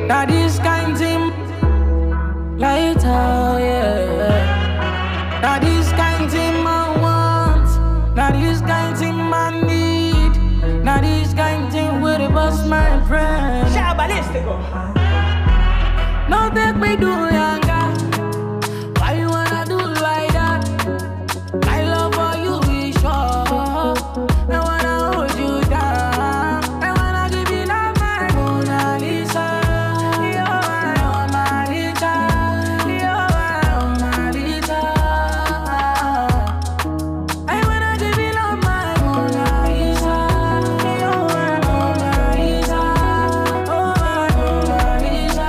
Now this kind thing, lighter, yeah. Now this kind thing I want. Now this kind thing I need. Now this kind thing with the bust my friend. Shabalistico. No take me do younger. Why you wanna do like that? My love for you is sure. I wanna hold you down. I wanna give you love, my Mona Lisa. You're my Mona Lisa. You're my Mona Lisa. I wanna give you love, my Mona Lisa. You're my Mona Lisa. Oh, my Mona Lisa.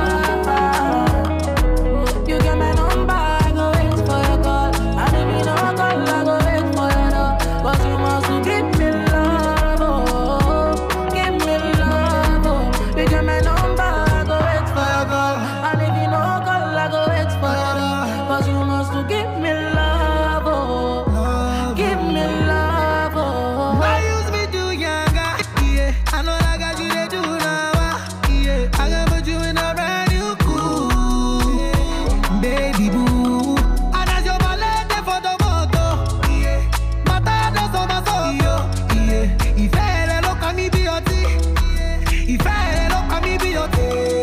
You get my number, I go wait for your call. And if you don't call, I go wait for your door. But you must give me love, oh. Give me love, oh. You get my number, I go wait for your call. And if you don't call, I go wait for your door. But you must give me love, oh. Give me love, oh. I used me do younger, yeah. I know I got you to do now, yeah. I can put you in a brand new cool, baby boo. And as your ballet for the moto, yeah. Mata does on my soul, yeah. If I look at me, be your tea. If I look at me, be your tea.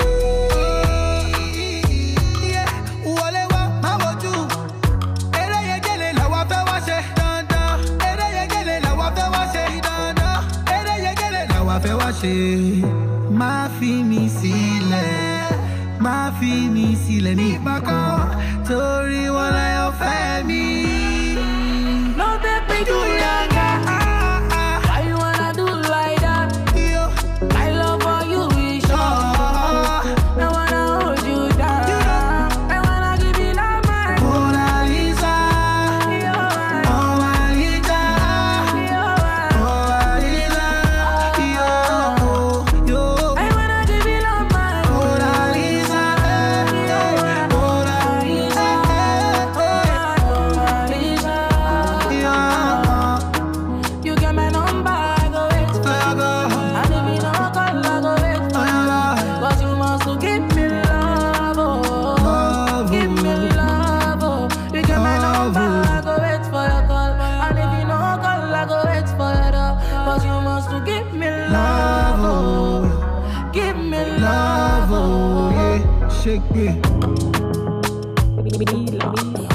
Yeah, wale wa ma woju. Ere ye gele la wa fe wa se dandan. Ere ye gele la wa fe wa se dandan. Ere ye gele la wa fe wa se. Má fi mi sílẹ̀, má fi mi sílẹ̀ nígbà kan. Torí wọn láyọ̀ fẹ́ mi. No take me do younger. Why you wanna do like that? Yo, My love for you is sure. I wanna hold you down. I wanna give you love, my Mona Lisa, You're my Mona Lisa, You're my Mona Lisa, yo, yo. I wanna give you love, my Mona Lisa, Mona Lisa, Mona Lisa. You get my number, I go wait for you. And if you don't call, I go wait for you. But you must give me love, oh. Give me love, oh. You get my number, I go wait for your call. And if you don't call, I go wait for your door. But you must give me love, oh. Give me love, Love, oh. oh, yeah, shake me. Be love.